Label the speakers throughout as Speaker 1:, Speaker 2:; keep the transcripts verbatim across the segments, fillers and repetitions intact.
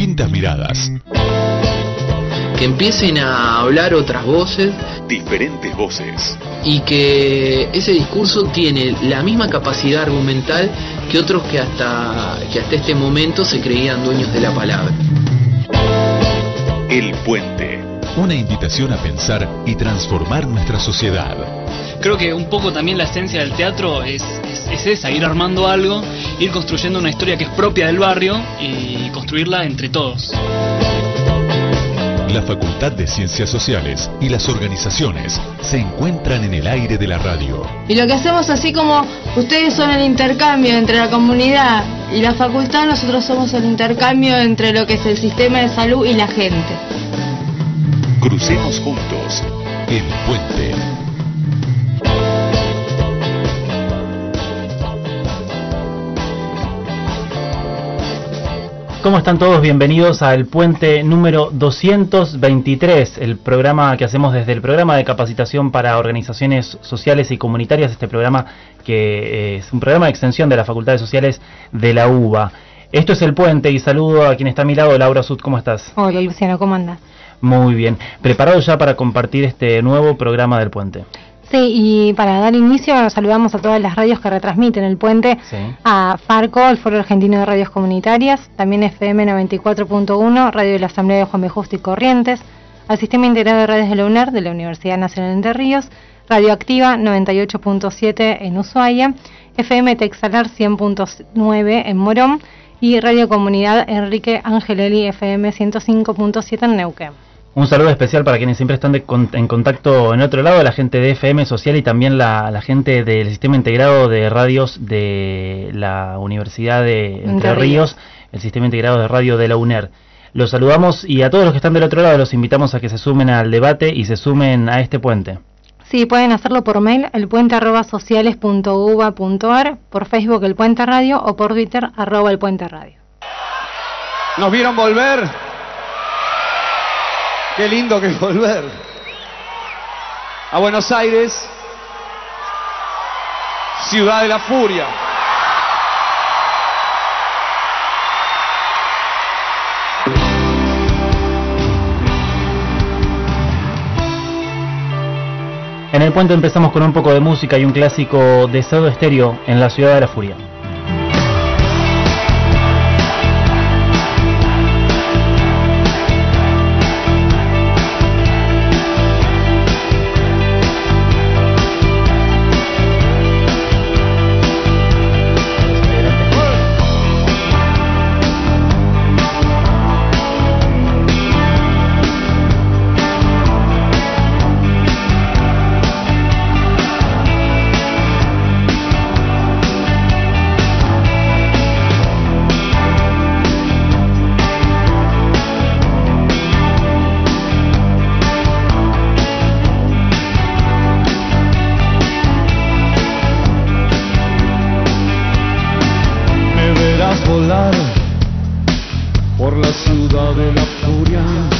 Speaker 1: distintas miradas.
Speaker 2: Que empiecen a hablar otras voces.
Speaker 1: Diferentes voces.
Speaker 2: Y que ese discurso tiene la misma capacidad argumental que otros que hasta, que hasta este momento se creían dueños de la palabra.
Speaker 1: El Puente. Una invitación a pensar y transformar nuestra sociedad.
Speaker 3: Creo que un poco también la esencia del teatro es, es, es esa, ir armando algo, ir construyendo una historia que es propia del barrio y construirla entre todos.
Speaker 1: La Facultad de Ciencias Sociales y las organizaciones se encuentran en el aire de la radio.
Speaker 4: Y lo que hacemos, así como ustedes son el intercambio entre la comunidad y la facultad, nosotros somos el intercambio entre lo que es el sistema de salud y la gente.
Speaker 1: Crucemos juntos El Puente.
Speaker 5: ¿Cómo están todos? Bienvenidos al Puente número doscientos veintitrés, el programa que hacemos desde el programa de capacitación para organizaciones sociales y comunitarias, este programa que es un programa de extensión de las Facultades Sociales de la U B A. Esto es El Puente y saludo a quien está a mi lado, Laura Sud, ¿cómo estás?
Speaker 6: Hola Luciano, ¿cómo andas?
Speaker 5: Muy bien, ¿preparado ya para compartir este nuevo programa del Puente?
Speaker 6: Sí, y para dar inicio saludamos a todas las radios que retransmiten El Puente, sí. A Farco, el Foro Argentino de Radios Comunitarias, también F M noventa y cuatro punto uno, Radio de la Asamblea de Juan B. Justo y Corrientes, al Sistema Integrado de Redes de la UNER, de la Universidad Nacional de Entre Ríos, Radio Activa noventa y ocho punto siete en Ushuaia, F M Texalar cien punto nueve en Morón y Radio Comunidad Enrique Angelelli F M ciento cinco punto siete en Neuquén.
Speaker 5: Un saludo especial para quienes siempre están de, con, en contacto en otro lado, la gente de F M Social y también la, la gente del Sistema Integrado de Radios de la Universidad de Entre, Entre Ríos, Ríos, el Sistema Integrado de Radio de la UNER. Los saludamos y a todos los que están del otro lado los invitamos a que se sumen al debate y se sumen a este puente.
Speaker 6: Sí, pueden hacerlo por mail, elpuente arroba sociales punto uba punto ar, por Facebook El Puente Radio o por Twitter arroba El Puente Radio.
Speaker 7: ¿Nos vieron volver? Qué lindo que es volver a Buenos Aires, ciudad de la furia.
Speaker 5: En El Puente empezamos con un poco de música y un clásico de Soda Stereo, En la ciudad de la furia.
Speaker 8: Por la ciudad de la furia,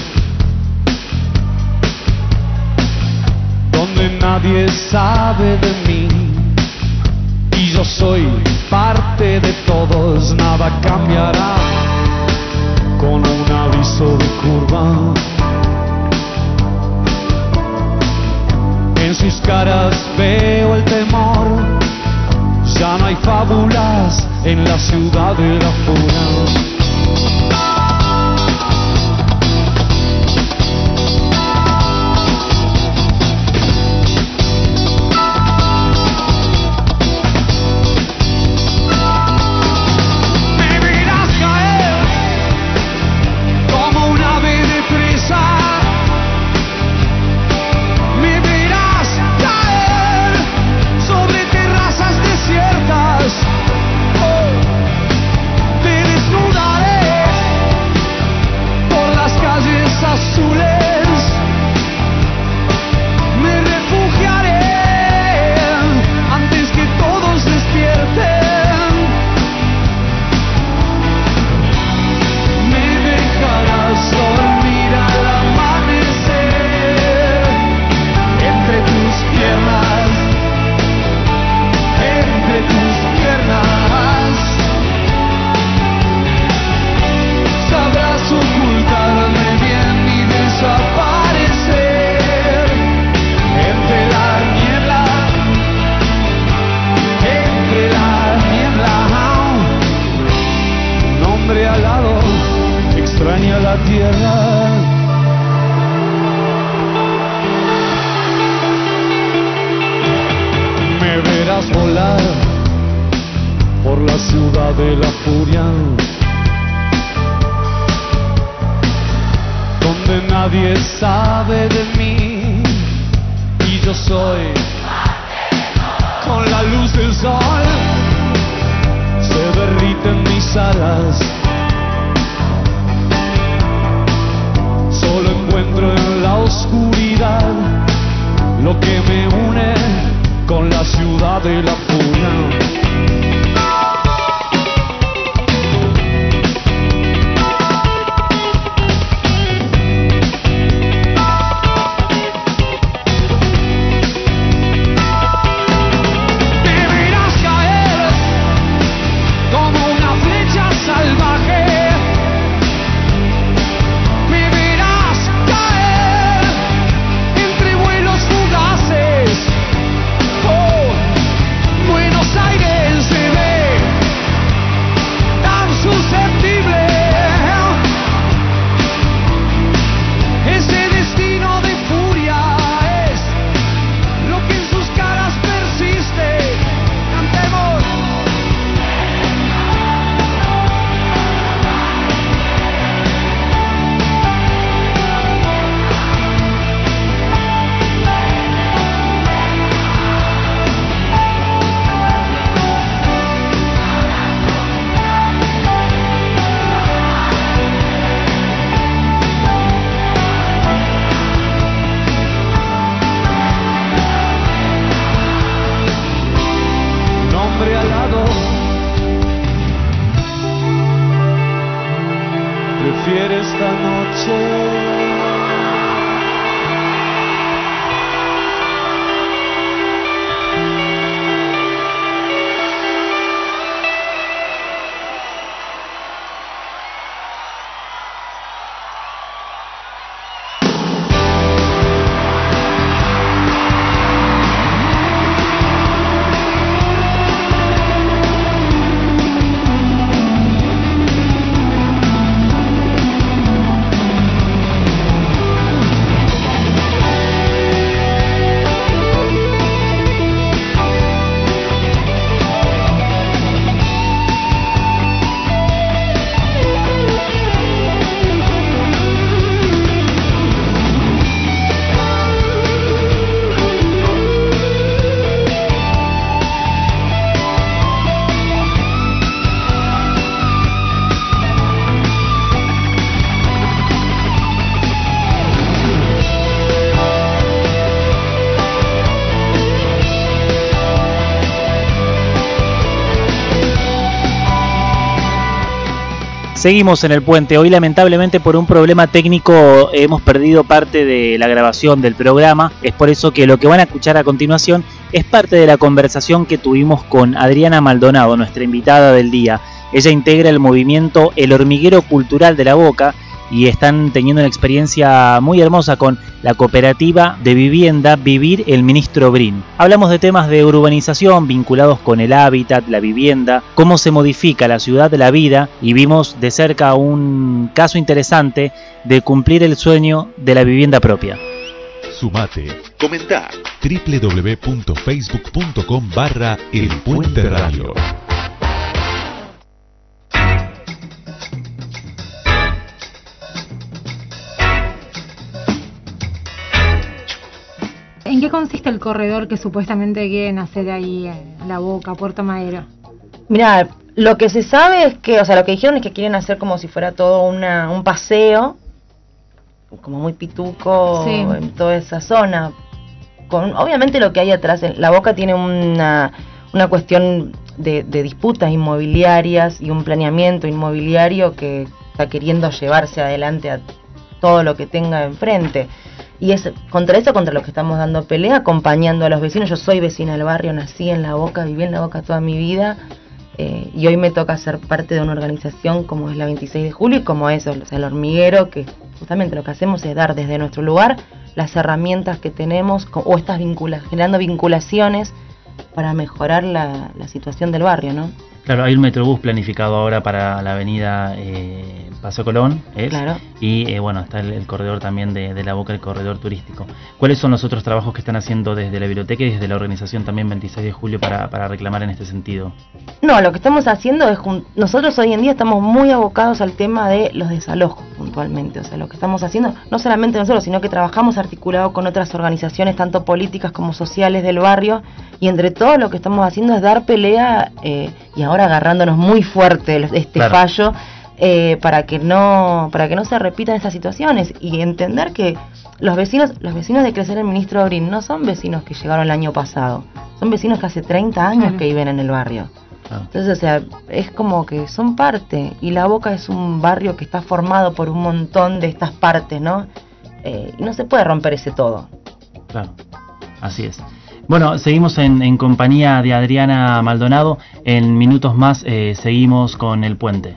Speaker 8: donde nadie sabe de mí y yo soy parte de todos. Nada cambiará con un aviso de curva. En sus caras veo el temor. Ya no hay fábulas en la ciudad de la furia. Te desnudas. la tierra. Me verás volar por la ciudad de la furia, donde nadie sabe de mí y yo soy con la luz del sol. Se derriten mis alas, solo encuentro en la oscuridad lo que me une con la ciudad de la furia.
Speaker 5: Seguimos en el puente. Hoy lamentablemente por un problema técnico hemos perdido parte de la grabación del programa. Es por eso que lo que van a escuchar a continuación es parte de la conversación que tuvimos con Adriana Maldonado, nuestra invitada del día. Ella integra el movimiento El Hormiguero Cultural de La Boca y están teniendo una experiencia muy hermosa con la cooperativa de vivienda Vivir el Ministro Brin. Hablamos de temas de urbanización vinculados con el hábitat, la vivienda, cómo se modifica la ciudad de la vida y vimos de cerca un caso interesante de cumplir el sueño de la vivienda propia.
Speaker 1: Sumate, comentá doble u doble u doble u punto facebook punto com barra El Puente Radio.
Speaker 6: ¿En qué consiste el corredor que supuestamente quieren hacer ahí en La Boca, Puerto Madero?
Speaker 9: Mirá, lo que se sabe es que, o sea, lo que dijeron es que quieren hacer como si fuera todo una, un paseo, como muy pituco, sí, en toda esa zona. Con, obviamente lo que hay atrás, La Boca tiene una, una cuestión de, de disputas inmobiliarias y un planeamiento inmobiliario que está queriendo llevarse adelante a todo lo que tenga enfrente. Y es contra eso, contra lo que estamos dando pelea, acompañando a los vecinos. Yo soy vecina del barrio, nací en La Boca, viví en La Boca toda mi vida, eh, y hoy me toca ser parte de una organización como es la veintiséis de julio y como eso, o sea, el hormiguero, que justamente lo que hacemos es dar desde nuestro lugar las herramientas que tenemos, o estas vinculaciones, generando vinculaciones para mejorar la, la situación del barrio, ¿no?
Speaker 5: Claro, hay un metrobús planificado ahora para la avenida eh, Paso Colón, ¿es?
Speaker 9: Claro.
Speaker 5: Y eh, bueno, está el, el corredor también de, de La Boca, el corredor turístico. ¿Cuáles son los otros trabajos que están haciendo desde la biblioteca y desde la organización también veintiséis de julio para, para reclamar en este sentido?
Speaker 9: No, lo que estamos haciendo es, nosotros hoy en día estamos muy abocados al tema de los desalojos puntualmente. O sea, lo que estamos haciendo, no solamente nosotros, sino que trabajamos articulado con otras organizaciones, tanto políticas como sociales del barrio, y entre todo lo que estamos haciendo es dar pelea, eh, y ahora agarrándonos muy fuerte de este claro. fallo, eh, para que no para que no se repitan estas situaciones, y entender que los vecinos los vecinos de Crecer el Ministro Abril no son vecinos que llegaron el año pasado, son vecinos que hace treinta años que viven en el barrio. Entonces, o sea, es como que son parte, y La Boca es un barrio que está formado por un montón de estas partes, ¿no? Eh, y no se puede romper ese todo.
Speaker 5: Claro, así es. Bueno, seguimos en, en compañía de Adriana Maldonado. En minutos más eh, seguimos con El Puente.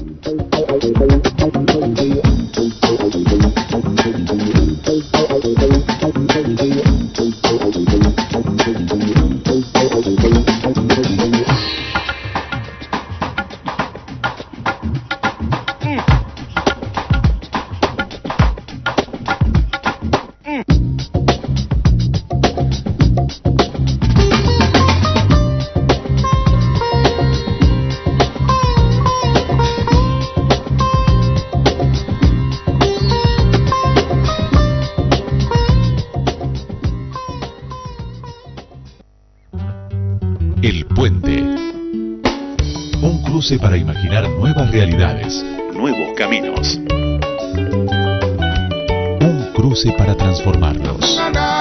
Speaker 1: Para imaginar nuevas realidades, nuevos caminos. Un cruce para transformarnos.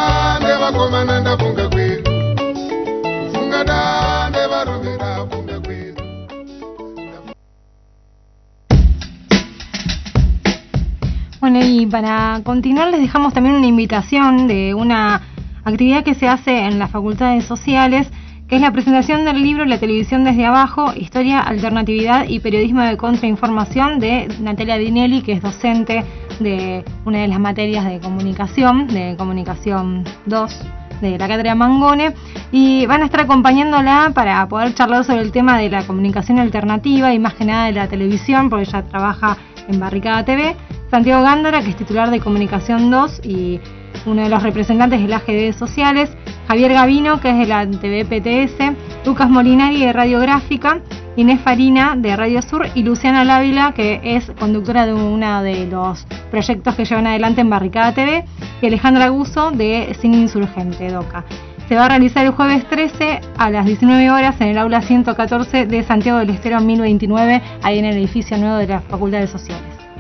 Speaker 6: Bueno, y para continuar les dejamos también una invitación de una actividad que se hace en las facultades sociales, que es la presentación del libro La televisión desde abajo, historia, alternatividad y periodismo de contrainformación, de Natalia Dinelli, que es docente de una de las materias de comunicación, de comunicación dos, de la cátedra Mangone, y van a estar acompañándola para poder charlar sobre el tema de la comunicación alternativa y más que nada de la televisión, porque ella trabaja en Barricada T V, Santiago Gándara, que es titular de Comunicación dos y uno de los representantes de las A G D sociales, Javier Gavino, que es de la T V P T S, Lucas Molinari de Radiográfica, Inés Farina de Radio Sur y Luciana Lávila, que es conductora de uno de los proyectos que llevan adelante en Barricada T V, y Alejandra Guso de Cine Insurgente, DOCA. Se va a realizar el jueves trece a las diecinueve horas en el aula ciento catorce de Santiago del Estero mil veintinueve, ahí en el edificio nuevo de las Facultades Sociales.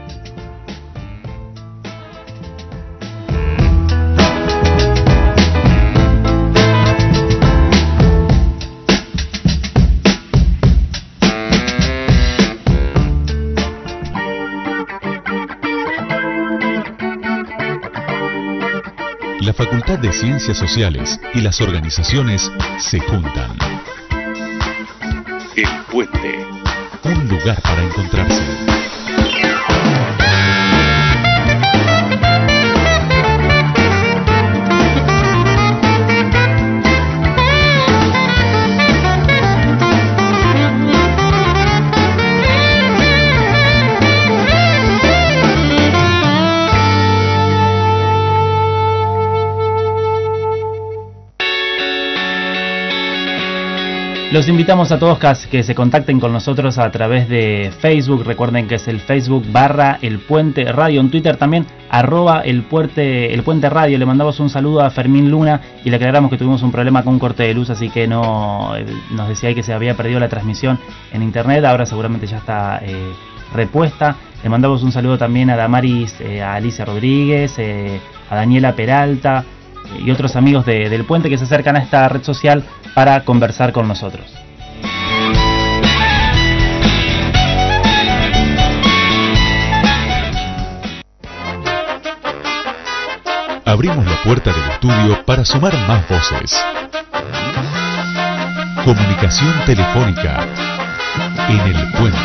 Speaker 1: La Facultad de Ciencias Sociales y las organizaciones se juntan. El Puente, un lugar para encontrarse.
Speaker 5: Los invitamos a todos que se contacten con nosotros a través de Facebook. Recuerden que es el Facebook barra El Puente Radio. En Twitter también, arroba el puente, el Puente Radio. Le mandamos un saludo a Fermín Luna y le aclaramos que tuvimos un problema con un corte de luz, así que no nos decía ahí que se había perdido la transmisión en internet. Ahora seguramente ya está eh, repuesta. Le mandamos un saludo también a Damaris, eh, a Alicia Rodríguez, eh, a Daniela Peralta y otros amigos de, del Puente que se acercan a esta red social para conversar con nosotros.
Speaker 1: Abrimos la puerta del estudio para sumar más voces. Comunicación telefónica en El Puente.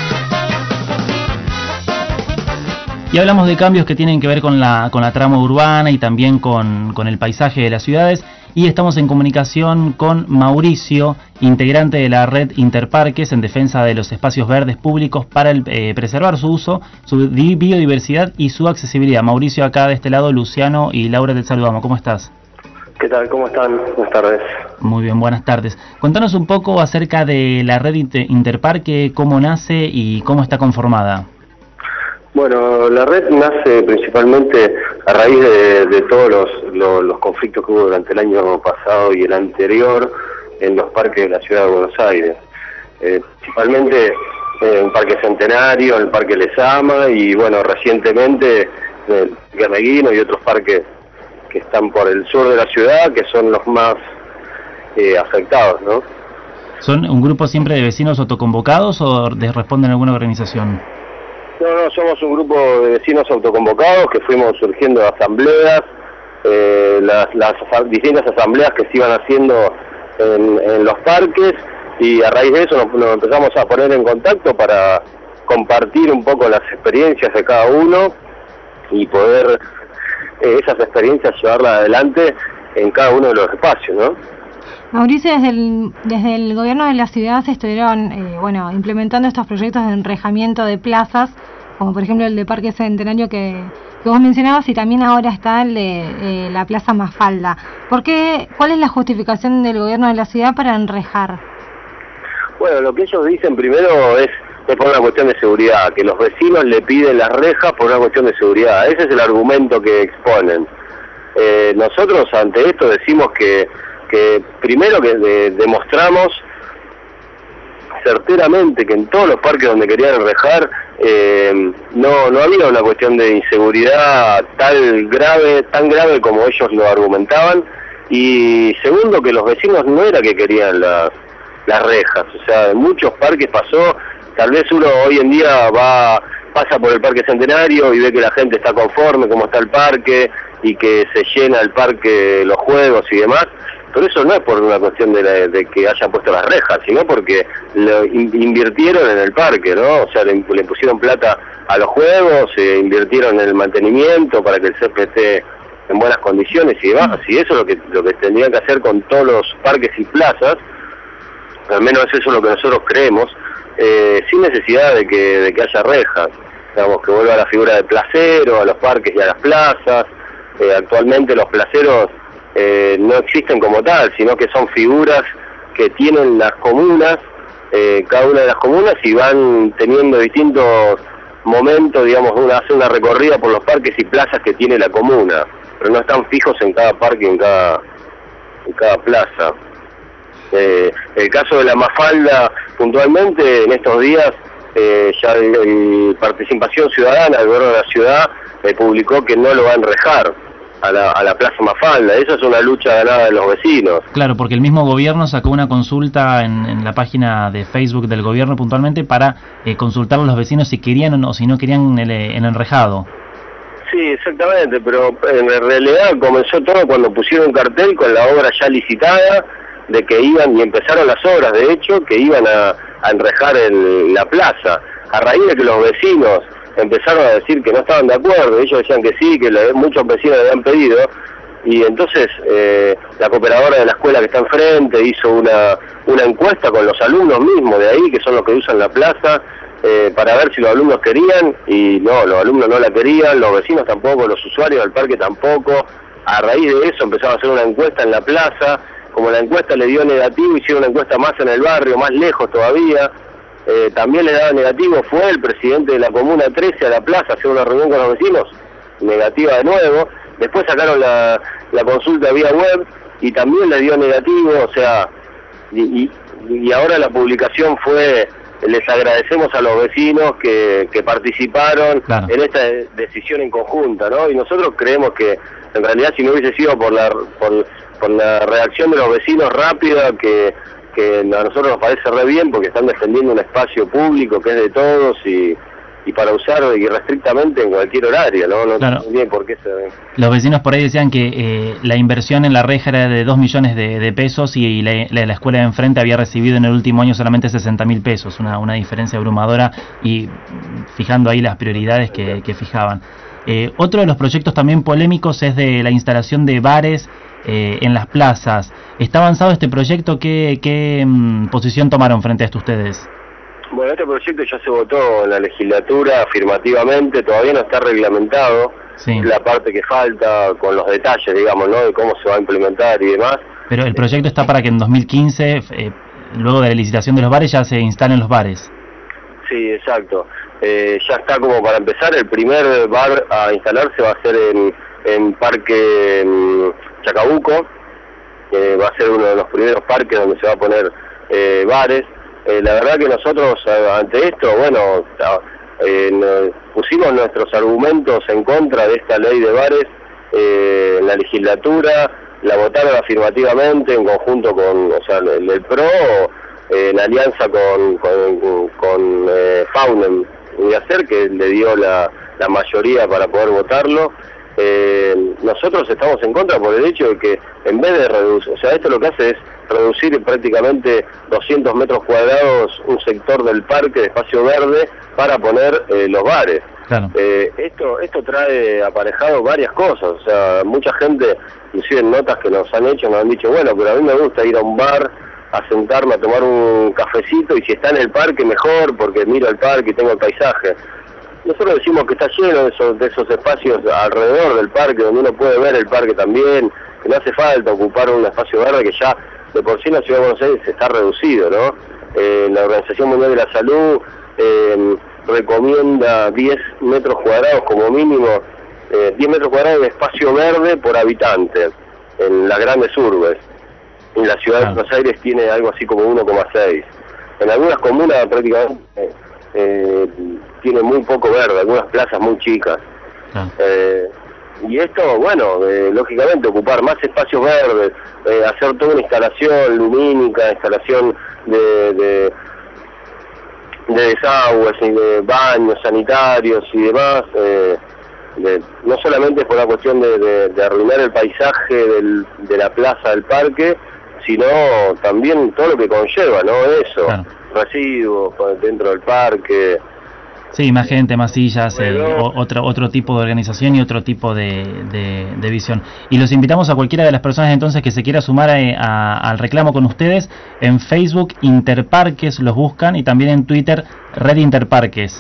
Speaker 5: Y hablamos de cambios que tienen que ver con la, con la trama urbana y también con, con el paisaje de las ciudades. y estamos en comunicación con Mauricio, integrante de la red Interparques en defensa de los espacios verdes públicos para el, eh, preservar su uso, su biodiversidad y su accesibilidad. Mauricio, acá de este lado, Luciano y Laura, te saludamos. ¿Cómo estás?
Speaker 10: ¿Qué tal? ¿Cómo están? Buenas tardes.
Speaker 5: Muy bien, buenas tardes. Contanos un poco acerca de la red Interparque, cómo nace y cómo está conformada.
Speaker 10: Bueno, la red nace principalmente a raíz de, de todos los, los, los conflictos que hubo durante el año pasado y el anterior en los parques de la ciudad de Buenos Aires. Eh, principalmente eh, el Parque Centenario, el Parque Lezama y bueno, recientemente el Parque Meguino y otros parques que están por el sur de la ciudad, que son los más eh, afectados, ¿no?
Speaker 5: ¿Son un grupo siempre de vecinos autoconvocados o responden a alguna organización?
Speaker 10: No, no, somos un grupo de vecinos autoconvocados que fuimos surgiendo de asambleas, eh, las, las distintas asambleas que se iban haciendo en, en los parques, y a raíz de eso nos, nos empezamos a poner en contacto para compartir un poco las experiencias de cada uno y poder eh, esas experiencias llevarlas adelante en cada uno de los espacios, ¿no?
Speaker 6: Mauricio, desde el, desde el gobierno de la ciudad se estuvieron eh, bueno, implementando estos proyectos de enrejamiento de plazas, como por ejemplo el de Parque Centenario que, que vos mencionabas, y también ahora está el de eh, la Plaza Mafalda. ¿Por qué? ¿Cuál es la justificación del gobierno de la ciudad para enrejar?
Speaker 10: Bueno, lo que ellos dicen primero es, es por una cuestión de seguridad, que los vecinos le piden las rejas por una cuestión de seguridad. Ese es el argumento que exponen. Eh, nosotros ante esto decimos que que primero que de, demostramos certeramente que en todos los parques donde querían enrejar eh, no no había una cuestión de inseguridad tal grave tan grave como ellos lo argumentaban, y segundo que los vecinos no era que querían las las rejas, o sea, en muchos parques pasó, tal vez uno hoy en día va pasa por el Parque Centenario y ve que la gente está conforme como está el parque y que se llena el parque, los juegos y demás. Pero eso no es por una cuestión de, la, de que hayan puesto las rejas, sino porque lo in, invirtieron en el parque, ¿no? O sea, le, le pusieron plata a los juegos, se invirtieron en el mantenimiento para que el césped esté en buenas condiciones y demás. Y eso es lo que lo que tendrían que hacer con todos los parques y plazas, al menos eso es lo que nosotros creemos, eh, sin necesidad de que, de que haya rejas. Digamos, que vuelva a la figura del placero, a los parques y a las plazas. Eh, actualmente los placeros Eh, no existen como tal, sino que son figuras que tienen las comunas, eh, cada una de las comunas, y van teniendo distintos momentos, digamos, una, hace una recorrida por los parques y plazas que tiene la comuna, pero no están fijos en cada parque, en cada, en cada plaza. Eh, el caso de la Mafalda, puntualmente, en estos días, eh, ya el, el Participación Ciudadana, el gobierno de la ciudad, eh, publicó que no lo va a enrejar A la, a la Plaza Mafalda. Esa es una lucha ganada de los vecinos.
Speaker 5: Claro, porque el mismo gobierno sacó una consulta en, en la página de Facebook del gobierno puntualmente para eh, consultar a los vecinos si querían o, no, si no querían el, el enrejado.
Speaker 10: Sí, exactamente, pero en realidad comenzó todo cuando pusieron un cartel con la obra ya licitada, de que iban, y empezaron las obras, de hecho, que iban a, a enrejar el, la plaza. A raíz de que los vecinos empezaron a decir que no estaban de acuerdo, ellos decían que sí, que le, muchos vecinos le habían pedido, y entonces eh, la cooperadora de la escuela que está enfrente hizo una, una encuesta con los alumnos mismos de ahí, que son los que usan la plaza, eh, para ver si los alumnos querían, y no, los alumnos no la querían, los vecinos tampoco, los usuarios del parque tampoco. A raíz de eso empezaron a hacer una encuesta en la plaza, como la encuesta le dio negativo, hicieron una encuesta más en el barrio, más lejos todavía. Eh, también le daba negativo, fue el presidente de la Comuna trece a la plaza a hacer una reunión con los vecinos, negativa de nuevo. Después sacaron la, la consulta vía web y también le dio negativo, o sea, y, y, y ahora la publicación fue, les agradecemos a los vecinos que, que participaron claro. en esta decisión en conjunta, ¿no? Y nosotros creemos que en realidad si no hubiese sido por la, por, por la reacción de los vecinos rápida, que que a nosotros nos parece re bien porque están defendiendo un espacio público que es de todos y, y para usar irrestrictamente en cualquier horario, ¿no? No
Speaker 5: claro.
Speaker 10: sé bien por qué se ve.
Speaker 5: Los vecinos por ahí decían que eh, la inversión en la reja era de dos millones de, de pesos y la, la, la escuela de enfrente había recibido en el último año solamente sesenta mil pesos, una, una diferencia abrumadora, y fijando ahí las prioridades que, que fijaban. Eh, otro de los proyectos también polémicos es de la instalación de bares eh, en las plazas. ¿Está avanzado este proyecto? ¿Qué, qué mm, posición tomaron frente a esto ustedes?
Speaker 10: Bueno, este proyecto ya se votó en la legislatura afirmativamente, todavía no está reglamentado, sí. La parte que falta con los detalles, digamos, ¿no? De cómo se va a implementar y demás.
Speaker 5: Pero el proyecto está para que en dos mil quince, eh, luego de la licitación de los bares, ya se instalen los bares.
Speaker 10: Sí, exacto. Eh, ya está como para empezar, el primer bar a instalarse va a ser en, en Parque en Chacabuco, eh, va a ser uno de los primeros parques donde se va a poner eh, bares. Eh, la verdad que nosotros ante esto, bueno, eh, nos pusimos nuestros argumentos en contra de esta ley de bares eh, en la legislatura, la votaron afirmativamente en conjunto con, o sea, el, el PRO, eh, en alianza con, con, con eh, Faunem Uniacer, que le dio la, la mayoría para poder votarlo. Eh, nosotros estamos en contra por el hecho de que en vez de reducir, o sea, esto lo que hace es reducir prácticamente doscientos metros cuadrados un sector del parque de espacio verde para poner eh, los bares. Claro. Eh, esto esto trae aparejado varias cosas, o sea, mucha gente, inclusive en notas que nos han hecho, nos han dicho, bueno, pero a mí me gusta ir a un bar a sentarme a tomar un cafecito y si está en el parque mejor porque miro el parque y tengo el paisaje. Nosotros decimos que está lleno de esos, de esos espacios alrededor del parque donde uno puede ver el parque también, que no hace falta ocupar un espacio verde que ya de por sí en la Ciudad de Buenos Aires está reducido, ¿no? Eh, la Organización Mundial de la Salud eh, recomienda diez metros cuadrados como mínimo, eh, diez metros cuadrados de espacio verde por habitante en las grandes urbes. Y la Ciudad de Buenos Aires tiene algo así como uno coma seis. En algunas comunas prácticamente eh, tiene muy poco verde, algunas plazas muy chicas. Ah. Eh, y esto, bueno, eh, lógicamente ocupar más espacios verdes, eh, hacer toda una instalación lumínica, instalación de, de, de desagües y de baños sanitarios y demás, eh, de, no solamente por la cuestión de, de, de arruinar el paisaje del, de la plaza del parque, sino también todo lo que conlleva, ¿no? Eso, claro. Residuos dentro del parque.
Speaker 5: Sí, más gente, más sillas, eh, otro otro tipo de organización y otro tipo de, de, de visión. Y los invitamos a cualquiera de las personas entonces que se quiera sumar a, a, al reclamo con ustedes. En Facebook, Interparques los buscan, y también en Twitter, Red Interparques.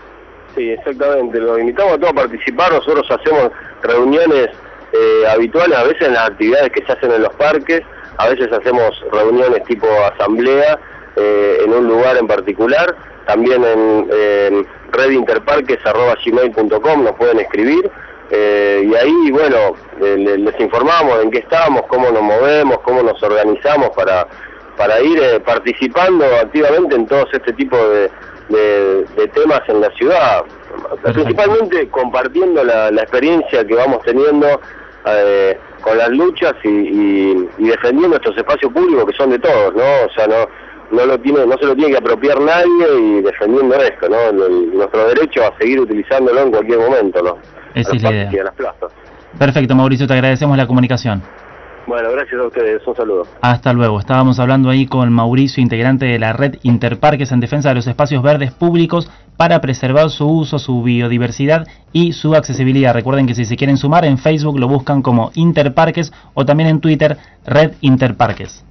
Speaker 10: Sí, exactamente. Los invitamos a todos a participar. Nosotros hacemos reuniones eh, habituales, a veces en las actividades que se hacen en los parques, a veces hacemos reuniones tipo asamblea eh, en un lugar en particular. También en eh, red interparques arroba gmail punto com nos pueden escribir eh, y ahí, bueno, eh, les informamos en qué estamos, cómo nos movemos, cómo nos organizamos para para ir eh, participando activamente en todos este tipo de, de, de temas en la ciudad. Perfecto. Principalmente compartiendo la, la experiencia que vamos teniendo eh, con las luchas y, y, y defendiendo estos espacios públicos que son de todos, ¿no? O sea, no no lo tiene no se lo tiene que apropiar nadie, y defendiendo esto, ¿no? El, nuestro derecho a seguir utilizándolo en cualquier momento, ¿no?
Speaker 5: Esa es la idea.
Speaker 10: Y a las plazas.
Speaker 5: Perfecto, Mauricio, te agradecemos la comunicación.
Speaker 10: Bueno, gracias a ustedes, un saludo.
Speaker 5: Hasta luego. Estábamos hablando ahí con Mauricio, integrante de la red Interparques en defensa de los espacios verdes públicos para preservar su uso, su biodiversidad y su accesibilidad. Recuerden que si se quieren sumar, en Facebook lo buscan como Interparques o también en Twitter, Red Interparques.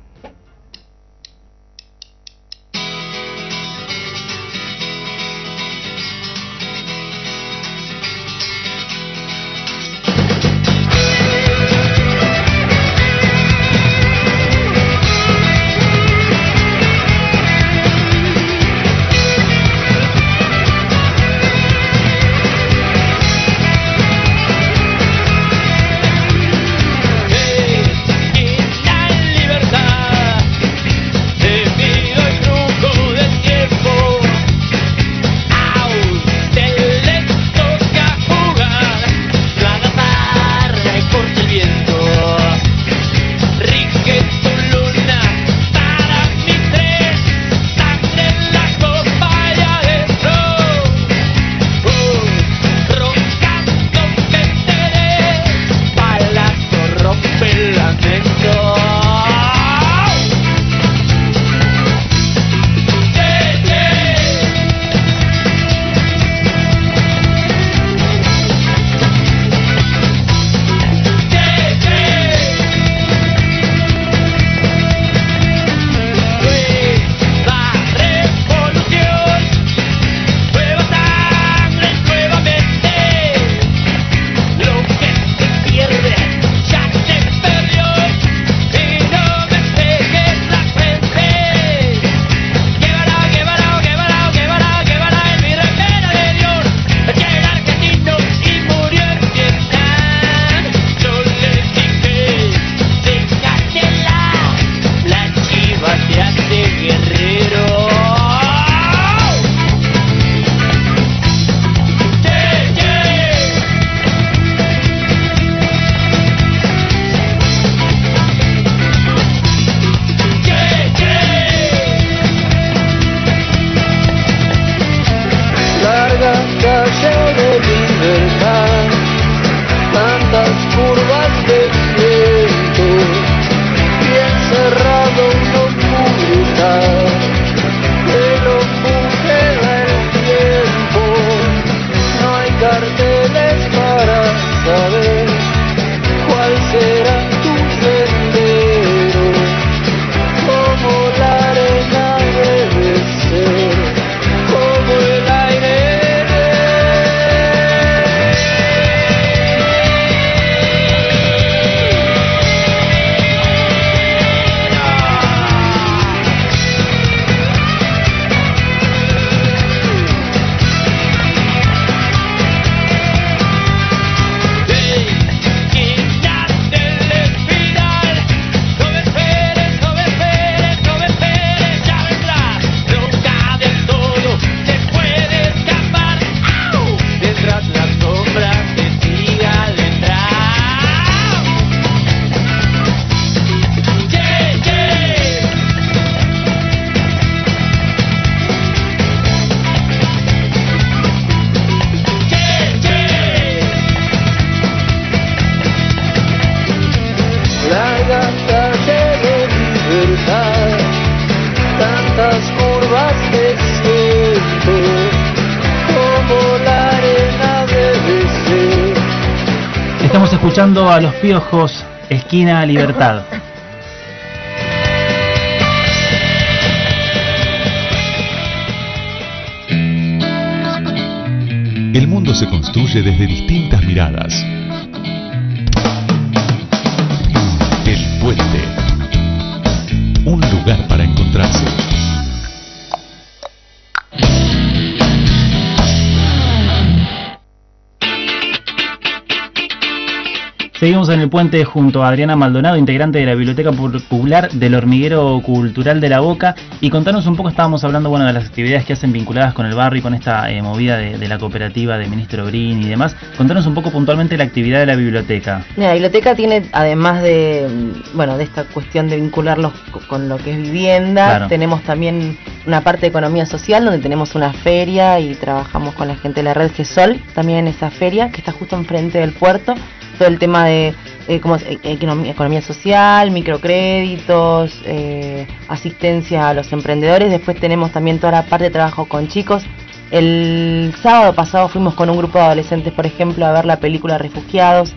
Speaker 11: Libertad.
Speaker 5: Estamos escuchando a Los Piojos, Esquina Libertad.
Speaker 1: El mundo se construye desde distintas miradas. El Puente. Un lugar para encontrarse.
Speaker 5: Seguimos en El Puente junto a Adriana Maldonado, integrante de la Biblioteca Popular del Hormiguero Cultural de La Boca. Y contanos un poco, estábamos hablando bueno de las actividades que hacen vinculadas con el barrio y con esta eh, movida de, de la cooperativa de Ministro Brin y demás. Contanos un poco puntualmente la actividad de la biblioteca.
Speaker 9: Mira, la biblioteca tiene, además de bueno de esta cuestión de vincularlos con lo que es vivienda, claro, tenemos también una parte de economía social donde tenemos una feria y trabajamos con la gente de la red GESOL, también en esa feria que está justo enfrente del puerto. Todo el tema de eh, como, eh, economía, economía social, microcréditos, eh, asistencia a los emprendedores. Después tenemos también toda la parte de trabajo con chicos. El sábado pasado fuimos con un grupo de adolescentes, por ejemplo, a ver la película Refugiados.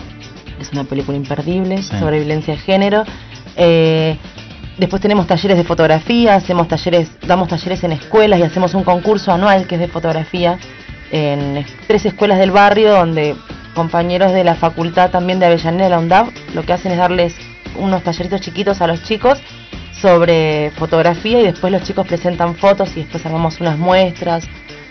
Speaker 9: Es una película imperdible, sí, sobre violencia de género. Eh, después tenemos talleres de fotografía, hacemos talleres, damos talleres en escuelas y hacemos un concurso anual que es de fotografía en tres escuelas del barrio, donde compañeros de la facultad también de Avellaneda, de la UNDAV, lo que hacen es darles unos talleritos chiquitos a los chicos sobre fotografía y después los chicos presentan fotos y después armamos unas muestras.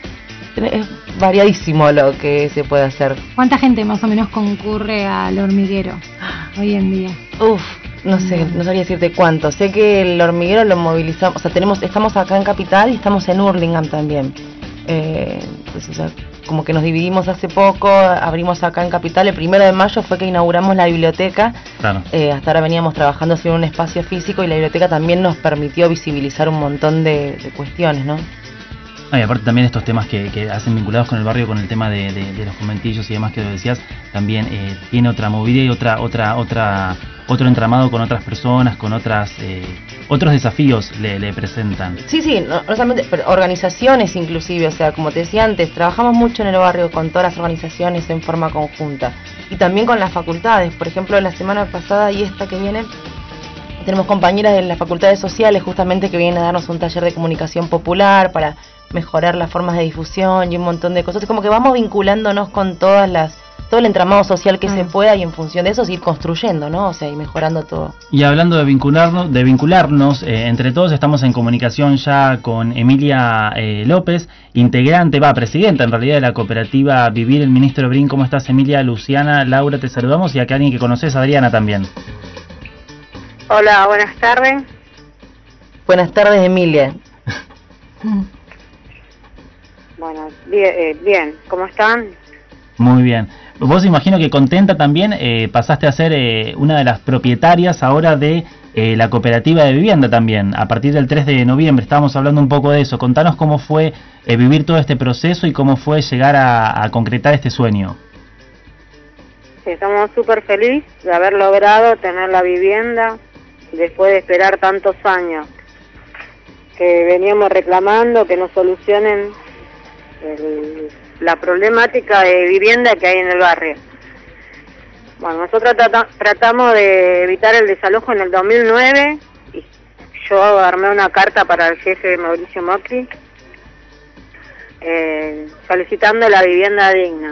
Speaker 9: Es variadísimo lo que se puede hacer.
Speaker 6: ¿Cuánta gente más o menos concurre al hormiguero hoy en día?
Speaker 9: Uf, no sé, no sabría decirte cuánto. Sé que el hormiguero lo movilizamos, o sea, tenemos, estamos acá en Capital y estamos en Hurlingham también. Eh, pues, o sea, como que nos dividimos hace poco, abrimos acá en Capital, el primero de mayo fue que inauguramos la biblioteca, claro. eh, hasta ahora veníamos trabajando en un espacio físico y la biblioteca también nos permitió visibilizar un montón de, de cuestiones, ¿no?
Speaker 5: Ah, y aparte también estos temas que, que hacen vinculados con el barrio, con el tema de, de, de los conventillos y demás que lo decías, también eh, tiene otra movida y otra otra otra otro entramado con otras personas, con otras eh, otros desafíos le, le presentan.
Speaker 9: Sí, sí, no, no solamente, pero organizaciones inclusive, o sea, como te decía antes, trabajamos mucho en el barrio con todas las organizaciones en forma conjunta y también con las facultades. Por ejemplo, la semana pasada y esta que viene tenemos compañeras de las facultades sociales justamente que vienen a darnos un taller de comunicación popular para mejorar las formas de difusión y un montón de cosas. Es como que vamos vinculándonos con todas las todo el entramado social que mm. se pueda y en función de eso ir construyendo, ¿no? O sea, y mejorando todo.
Speaker 5: Y hablando de vincularnos, de vincularnos eh, entre todos, estamos en comunicación ya con Emilia eh, López, integrante, va, presidenta en realidad de la cooperativa Vivir el Ministro Brin. ¿Cómo estás, Emilia? Luciana, Laura, te saludamos y acá alguien que conoces, Adriana también.
Speaker 11: Hola, buenas tardes.
Speaker 9: Buenas tardes, Emilia.
Speaker 11: Bueno, bien, eh, bien, ¿cómo están?
Speaker 5: Muy bien. Vos imagino que contenta también, eh, pasaste a ser eh, una de las propietarias ahora de eh, la cooperativa de vivienda también, a partir del tres de noviembre, estábamos hablando un poco de eso. Contanos cómo fue eh, vivir todo este proceso y cómo fue llegar a, a concretar este sueño.
Speaker 11: Sí, estamos súper felices de haber logrado tener la vivienda después de esperar tantos años, que veníamos reclamando que nos solucionen el, la problemática de vivienda que hay en el barrio. Bueno, nosotros trata, tratamos de evitar el desalojo en el dos mil nueve y yo armé una carta para el jefe Mauricio Macri eh, solicitando la vivienda digna.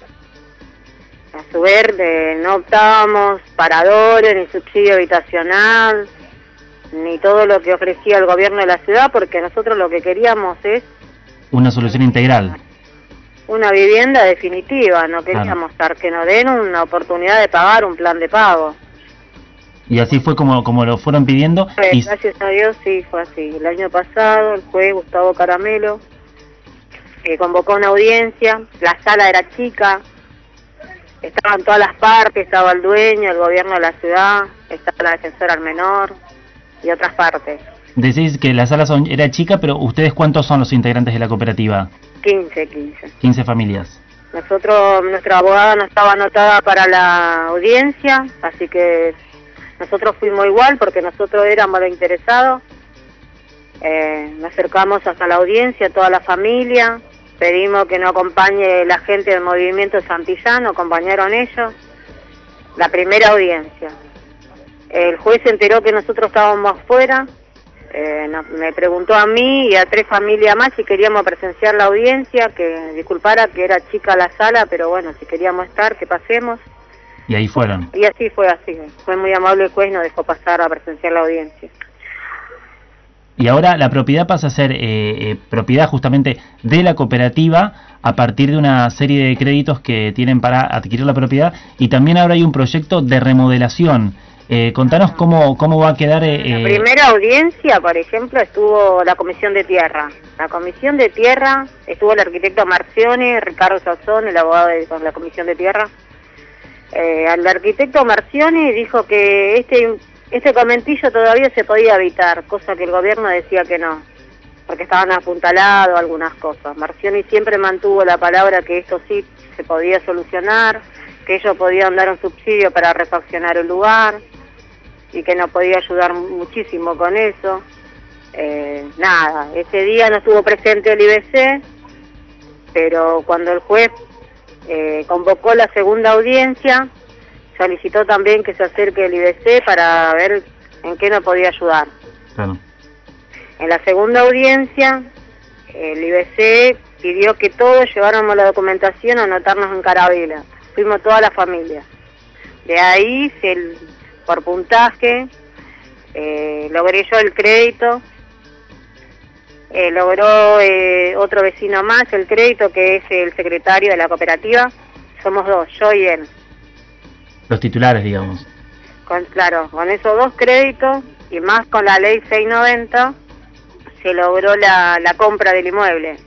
Speaker 11: A su vez, de, no optábamos paradores, ni subsidio habitacional, ni todo lo que ofrecía el gobierno de la ciudad, porque nosotros lo que queríamos es
Speaker 5: una solución integral,
Speaker 11: una vivienda definitiva. No queríamos estar que nos den una oportunidad de pagar un plan de pago.
Speaker 5: Y así fue como como lo fueron pidiendo.
Speaker 11: Pues,
Speaker 5: y...
Speaker 11: Gracias a Dios, sí, fue así. El año pasado, el juez Gustavo Caramelo eh, convocó una audiencia, la sala era chica, estaban todas las partes, estaba el dueño, el gobierno de la ciudad, estaba la defensora al menor y otras partes.
Speaker 5: Decís que la sala son, era chica, pero ¿ustedes cuántos son los integrantes de la cooperativa?
Speaker 11: quince, quince.
Speaker 5: quince familias.
Speaker 11: Nosotros, nuestra abogada no estaba anotada para la audiencia, así que nosotros fuimos igual porque nosotros éramos los interesados. Eh, nos acercamos hasta la audiencia, toda la familia, pedimos que nos acompañe la gente del movimiento Santillán, nos acompañaron ellos, la primera audiencia. El juez se enteró que nosotros estábamos afuera, eh, no, me preguntó a mí y a tres familias más si queríamos presenciar la audiencia, que disculpara que era chica la sala, pero bueno, si queríamos estar, que pasemos.
Speaker 5: Y ahí fueron.
Speaker 11: Y así fue, así. Fue muy amable el juez, nos dejó pasar a presenciar la audiencia.
Speaker 5: Y ahora la propiedad pasa a ser eh, eh, propiedad justamente de la cooperativa a partir de una serie de créditos que tienen para adquirir la propiedad, y también ahora hay un proyecto de remodelación. Eh, contanos cómo cómo va a quedar... Eh,
Speaker 11: la primera audiencia, por ejemplo, estuvo la Comisión de Tierra. La Comisión de Tierra, estuvo el arquitecto Marcioni, Ricardo Sazón, el abogado de la Comisión de Tierra. Eh, al arquitecto Marcioni dijo que este... Este conventillo todavía se podía evitar, cosa que el gobierno decía que no, porque estaban apuntalados algunas cosas. Marcioni siempre mantuvo la palabra que esto sí se podía solucionar, que ellos podían dar un subsidio para refaccionar el lugar y que nos podía ayudar muchísimo con eso. Eh, nada, ese día no estuvo presente el I B C, pero cuando el juez eh, convocó la segunda audiencia, solicitó también que se acerque el I B C para ver en qué nos podía ayudar.
Speaker 5: Claro.
Speaker 11: En la segunda audiencia, el I B C pidió que todos lleváramos la documentación a anotarnos en Caravela. Fuimos toda la familia. De ahí, se, por puntaje, eh, logré yo el crédito. Eh, logró eh, otro vecino más el crédito, que es el secretario de la cooperativa. Somos dos, yo y él.
Speaker 5: Los titulares, digamos.
Speaker 11: Con, claro, con esos dos créditos y más con la ley seiscientos noventa se logró la, la compra del inmueble.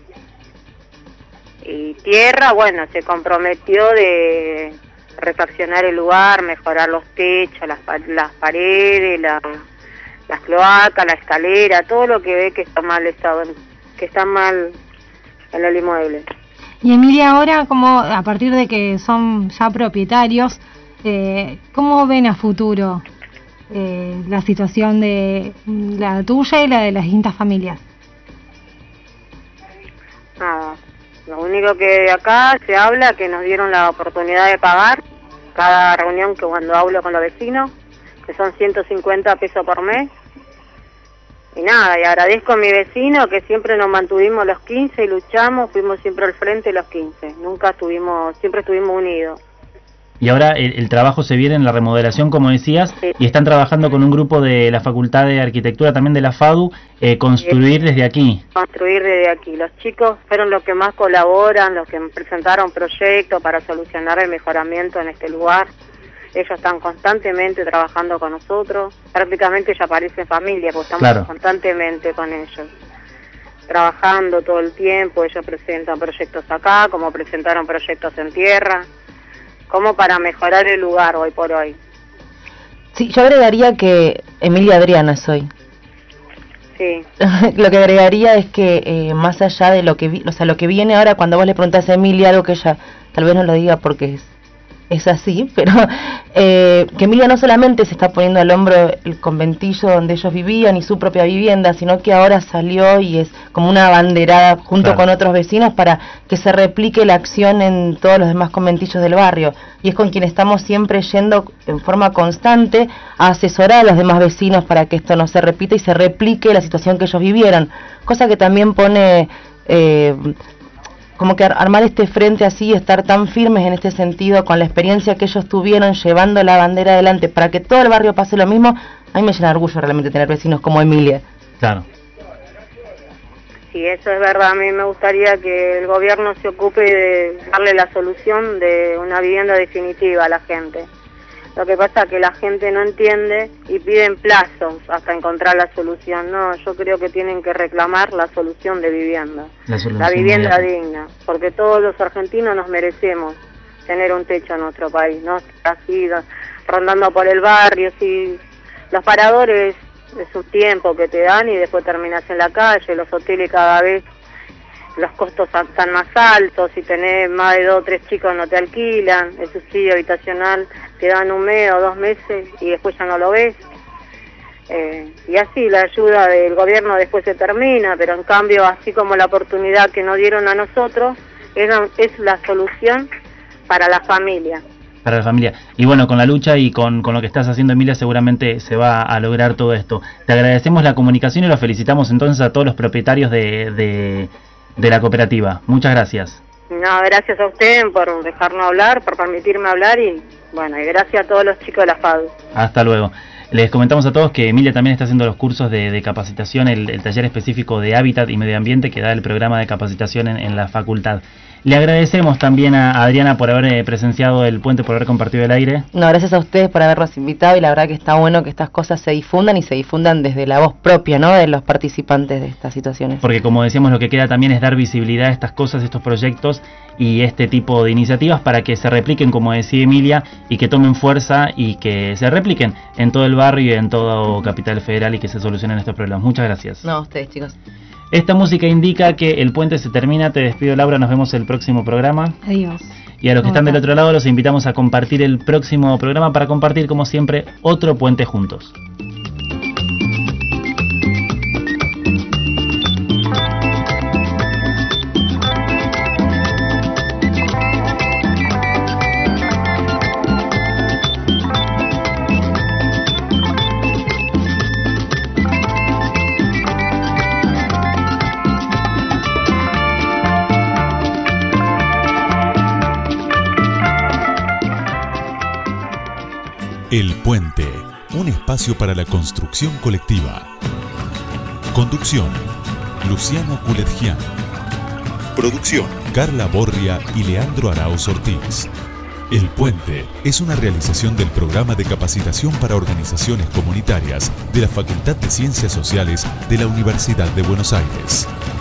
Speaker 11: Y Tierra, bueno, se comprometió de refaccionar el lugar, mejorar los techos, las, las paredes, la, las cloacas, la escalera, todo lo que ve que está mal estado, que está mal en el inmueble.
Speaker 6: Y Emilia, ahora, como a partir de que son ya propietarios, Eh, ¿cómo ven a futuro eh, la situación de la tuya y la de las distintas familias?
Speaker 11: Nada, lo único que acá se habla que nos dieron la oportunidad de pagar cada reunión, que cuando hablo con los vecinos, que son ciento cincuenta pesos por mes. Y nada, y agradezco a mi vecino que siempre nos mantuvimos los quince y luchamos, fuimos siempre al frente los quince, nunca estuvimos, siempre estuvimos unidos.
Speaker 5: Y ahora el, el trabajo se viene en la remodelación, como decías, sí. Y están trabajando con un grupo de la Facultad de Arquitectura, también de la FADU, eh, construir sí. desde aquí.
Speaker 11: Construir desde aquí. Los chicos fueron los que más colaboran, los que presentaron proyectos para solucionar el mejoramiento en este lugar. Ellos están constantemente trabajando con nosotros, prácticamente ya parecen familia, porque estamos claro. constantemente con ellos. Trabajando todo el tiempo, ellos presentan proyectos acá, como presentaron proyectos en tierra, como para mejorar el lugar hoy por hoy.
Speaker 9: Sí, yo agregaría que Emilia Adriana soy.
Speaker 11: Sí.
Speaker 9: Lo que agregaría es que eh, más allá de lo que vi, o sea, lo que viene ahora, cuando vos le preguntás a Emilia algo que ella tal vez no lo diga porque es, es así, pero eh, que Emilia no solamente se está poniendo al hombro el conventillo donde ellos vivían y su propia vivienda, sino que ahora salió y es como una abanderada junto claro. con otros vecinos para que se replique la acción en todos los demás conventillos del barrio. Y es con quien estamos siempre yendo en forma constante a asesorar a los demás vecinos para que esto no se repita y se replique la situación que ellos vivieron. Cosa que también pone... Eh, como que armar este frente así, estar tan firmes en este sentido, con la experiencia que ellos tuvieron llevando la bandera adelante para que todo el barrio pase lo mismo, a mí me llena de orgullo realmente tener vecinos como Emilia.
Speaker 5: Claro.
Speaker 11: Sí, eso es verdad. A mí me gustaría que el gobierno se ocupe de darle la solución de una vivienda definitiva a la gente. Lo que pasa es que la gente no entiende y piden plazos hasta encontrar la solución. No, yo creo que tienen que reclamar la solución de vivienda, la, la vivienda digna, porque todos los argentinos nos merecemos tener un techo en nuestro país, no así rondando por el barrio. Si los paradores es un tiempo que te dan y después terminas en la calle, los hoteles cada vez los costos están más altos, si tenés más de dos o tres chicos no te alquilan, el subsidio habitacional te dan un mes o dos meses y después ya no lo ves. Eh, y así la ayuda del gobierno después se termina, pero en cambio, así como la oportunidad que nos dieron a nosotros, es, es la solución para la familia.
Speaker 5: Para la familia. Y bueno, con la lucha y con, con lo que estás haciendo, Emilia, seguramente se va a lograr todo esto. Te agradecemos la comunicación y los felicitamos entonces a todos los propietarios de, de, de la cooperativa. Muchas gracias.
Speaker 11: No, gracias a usted por dejarnos hablar, por permitirme hablar y bueno, y gracias a todos los chicos de la FADU.
Speaker 5: Hasta luego. Les comentamos a todos que Emilia también está haciendo los cursos de, de capacitación, el, el taller específico de hábitat y medio ambiente que da el programa de capacitación en, en la facultad. Le agradecemos también a Adriana por haber presenciado el puente, por haber compartido el aire.
Speaker 9: No, gracias a ustedes por habernos invitado y la verdad que está bueno que estas cosas se difundan y se difundan desde la voz propia, ¿no?, de los participantes de estas situaciones.
Speaker 5: Porque como decíamos, lo que queda también es dar visibilidad a estas cosas, estos proyectos y este tipo de iniciativas para que se repliquen, como decía Emilia, y que tomen fuerza y que se repliquen en todo el barrio y en todo Capital Federal y que se solucionen estos problemas. Muchas gracias.
Speaker 9: No, a ustedes, chicos.
Speaker 5: Esta música indica que el puente se termina. Te despido, Laura, nos vemos el próximo programa.
Speaker 6: Adiós.
Speaker 5: Y a los que están del otro lado los invitamos a compartir el próximo programa para compartir, como siempre, otro puente juntos.
Speaker 1: El Puente, un espacio para la construcción colectiva. Conducción, Luciano Culetgian. Producción, Carla Borria y Leandro Arauz Ortiz. El Puente es una realización del programa de capacitación para organizaciones comunitarias de la Facultad de Ciencias Sociales de la Universidad de Buenos Aires.